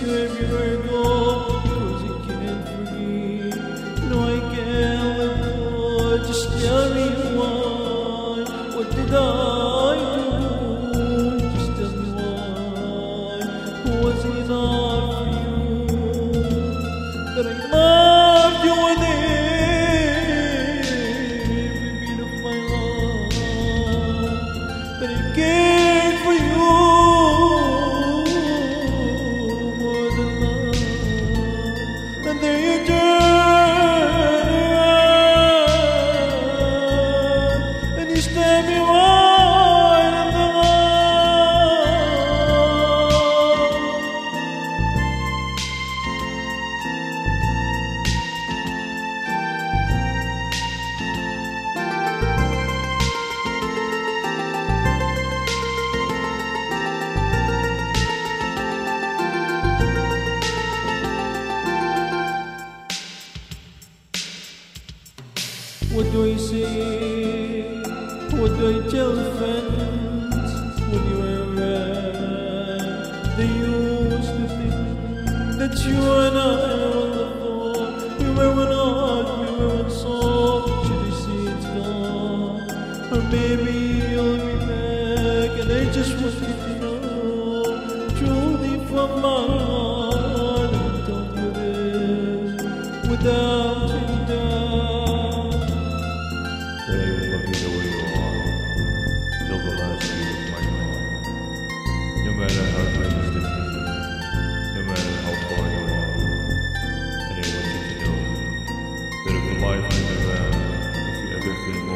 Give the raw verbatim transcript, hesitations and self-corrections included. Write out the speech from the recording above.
you everywhere I go, because I can't forget. No, I can't let go. Just tell me why. What did I do? Just tell me why. Was it not for you that I loved you with every beat of my heart? That I cared for you more than love. And there you turn around and you stab me right in the heart. What do I say? What do I tell friends when you were around? They used to think that you and I were on the floor. We were one heart, we were one soul. Should I say it's gone? Or maybe you'll be back, and I just want you to know, truly from my heart, I'm telling you this without any doubt. That I will love you the way you are, till the last beat of my heart. No matter how great is the pain, no matter how far you are. And I want you to know that if the life is around, if you ever feel